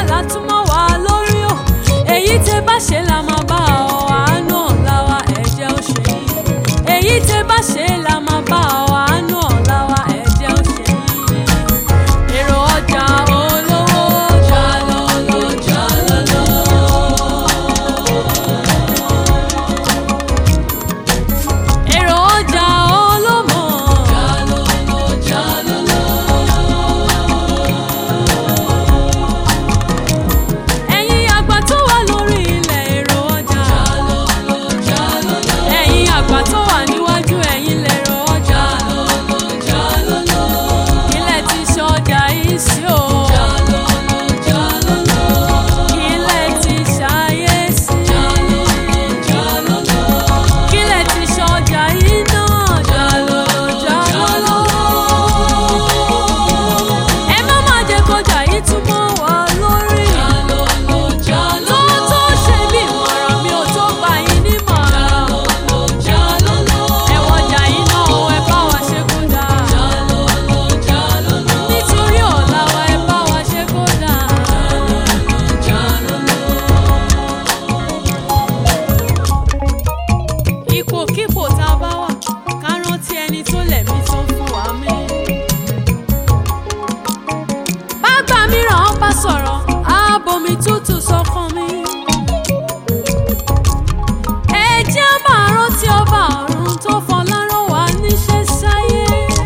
látúmọ̀ wá lórí o. Èyí tẹ́ bá ṣe la máa bá ọ, àánú ọ̀la wa ẹ̀jẹ̀ ó ṣe yín. Èyí tẹ́ bá ṣe la máa bá ọ, àánú ọ̀la wa ẹ̀jẹ̀ ó ṣe yín. Èrò ọjà olówó jalolo jalolo. Èrò ọjà olómọ jalolo jalolo. Ẹ̀yin àgbà tó wà lórí ilẹ̀ èrò ọjà jalolo jalolo. Ẹ̀yin àgbà tó wà níwájú ẹ̀yin lèrò ọjà jalolo jalolo. Ilẹ̀ ti ṣọjà yìí sí o jalolo jalolo. Ilẹ̀ ti ṣayé sí jalolo jalolo. Ilẹ̀ ti ṣọjà yìí náà jalolo jalolo. Ẹ má má jẹ́ kọjá yìí túmọ̀ wá lórí jalolo jalolo. Tó ṣe bí ìmọ̀ràn mi ò tó gbà yín nímọ̀ràn jalolo jalolo. Ẹ wọjà yìí náà o, ẹ bá wa ṣe kó dáa jalolo jalolo. Nítorí ọ̀la wa ẹ bá wa ṣe kó dáa jalolo jalolo. Ipòkípò tá a bá wà ká rántí ẹni tó lẹ̀mí tó fún wa mí. Bàgbà mìíràn bá sọ̀rọ̀ ààbò mi tútù sọ́kàn mi. Ẹ jẹ́ á máa rántí ọba ọ̀run tó fọláràn wá níṣẹ́ sáyé.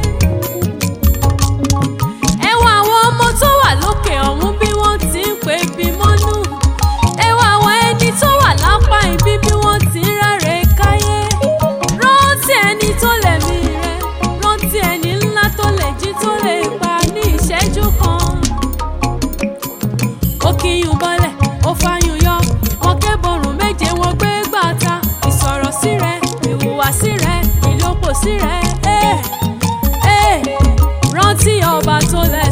Ẹ wo àwọn ọmọ tó wà lókè ọ̀hún bí wọ́n ti ń pè bí mọ́nú. Ẹ wo àwọn ẹni tó wà lápá ibi bí wọ́n ti ń ráre káyé. Rántí ẹni tó lẹ̀mí rẹ̀, rántí ẹni ńlá tó lè jí tó lè pa ní ìṣẹ́jú kan. Ó kíyùn bọ́lẹ̀, ó fàyùn yọ, wọ́n kébòrùn méje wọ́n gbé gbàtà. Ìsọ̀rọ̀ sí rẹ̀, ìhùwàsí rẹ̀, ìlópò sí rẹ̀. Rántí ọba tó lẹ̀.